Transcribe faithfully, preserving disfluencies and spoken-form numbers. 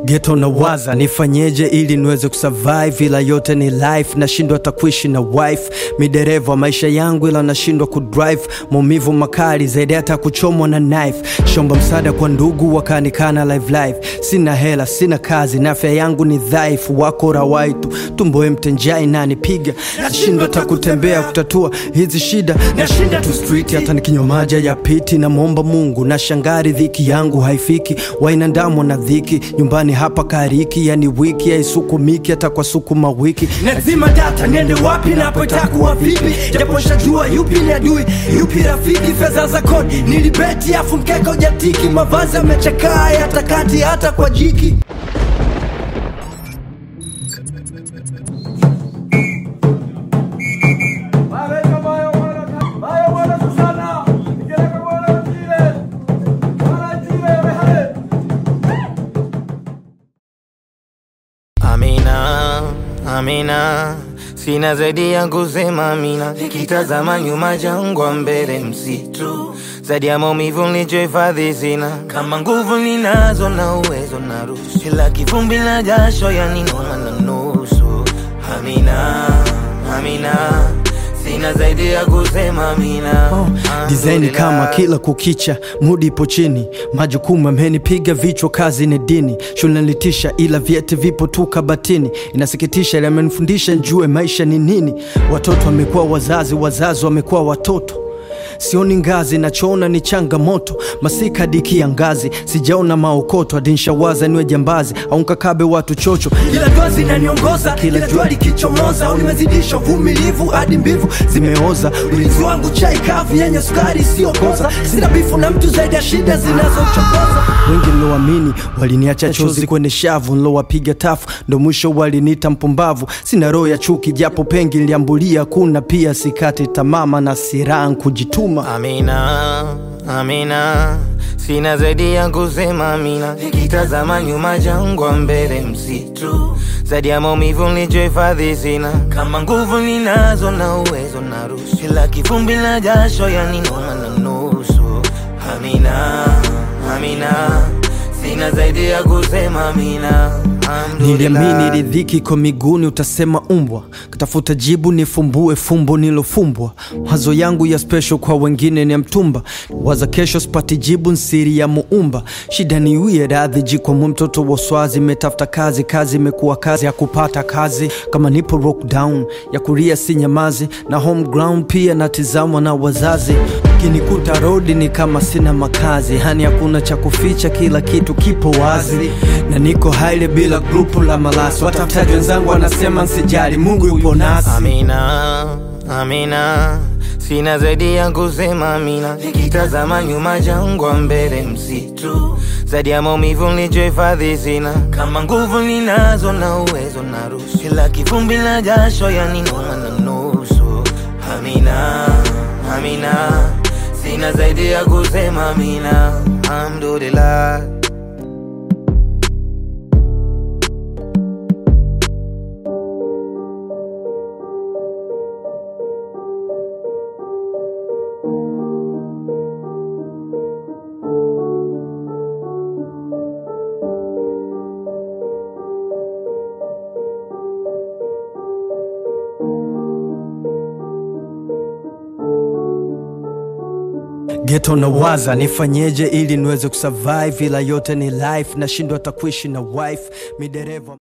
Ghetto na waza nifanyeje ili niweze kusurvive, ila yote ni life, nashindwa hata kuishi na wife. Midereva maisha yangu ila nashindwa kudrive, maumivu makali zaidi hata kuchomwa na knife. Shomba msaada kwa ndugu wakanikana live live, sina hela sina kazi na afya yangu ni dhaifu. Wako rawaitu tumbo mtenjai nani piga, nashindwa hata kutembea kutatua hizi shida, nashinda tu street hata nikinywa maji ya piti. Na muomba Mungu na shangari dhiki yangu haifiki, wainandamo na dhiki nyumbani hapa kariki, yani wiki haisukumiki hata kwa sukuma wiki. Nazima data niende wapi na hapo itakuwa vipi, japo shajua yupi ni adui yupi rafiki. Fedha za kodi nilibeti afu mkeka ujatiki, mavazi yamechakaa hata kati hata kwa jiki. Amina, Amina, sina zaidi ya kusema Amina. Nikitazama nyuma jangwa mbele msitu, zaidi ya maumivu nilichohifadhi sina. Kama nguvu ninazo na uwezo naruhusu, kila kivumbi na jasho yaninoma na nusu. Amina, Amina, sina zaidi ya kusema Amina. oh, Design kama kila kukicha, mood ipo chini, majukumu amenipiga vichwa, kazi ni dini. Shule nilitisha ila vyeti vipo tu kabatini, inasikitisha ila amenifundisha njue maisha ni nini. Watoto wamekuwa wazazi, wazazi wamekuwa watoto. Sioni ngazi nachoona ni changamoto, masika diki ya ngazi, sijaona maokoto. Adinshawaza niwe jambazi au nkakabe watu chocho, ila dua zinaniongoza kila jua likichomoza. Unimezidisha uvumilivu hadi mbivu zimeoza, ulinzi wangu chai kavu yenye sukari isiyokoza. Sina bifu na mtu zaidi ya shida zinazochokoza. Wengi niloamini waliniacha chozi kwenye shavu, nilowapiga tafu ndo mwisho walinita mpumbavu. Sina roho ya chuki japo pengi niliambulia, kuna pia sikati tamama na siran kujituma. Amina, Amina, sina zaidi ya kusema Amina. Nikitazama nyuma jangwa mbele msitu, zaidi ya maumivu nilichohifadhi sina. Kama nguvu ninazo na uwezo naruhusu, kila kivumbi na jasho yaninoma na nusu. Amina, Amina, sina zaidi ya kusema Amina. Niliamini ridhiki kwa miguuni utasema umbwa, katafuta jibu nifumbue fumbo nilofumbwa. Mawazo yangu ya special kwa wengine ni mtumba, waza kesho sipati jibu nsiri ya muumba. Shida ni uye radhi jikwa mtoto wa swazi, metafuta kazi kazi imekuwa kazi ya kupata kazi. Kama nipo rock down ya kuria si nyamazi, na home ground pia natizamwa na wazazi. Kinikuta road ni kama sina makazi, hani hakuna cha kuficha kila kitu kipo wazi. Na niko haile bila grupu la malasi, watafutaji wenzangu wanasema nsijali Mungu yupo nasi. Amina, Amina, sina zaidi ya kusema Amina. Nikitazama nyuma jangwa mbele msitu, zaidi ya maumivu nilichohifadhi sina. Kama nguvu ninazo na uwezo naruhusu, kila kivumbi na jasho yaninoma na nusu. Amina, Amina, sina zaidi ya kusema Amina. Alhamdulillah. Ghetto na waza nifanyeje ili niweze kusurvive, ila yote ni life, nashindwa hata kuishi na wife. Midereva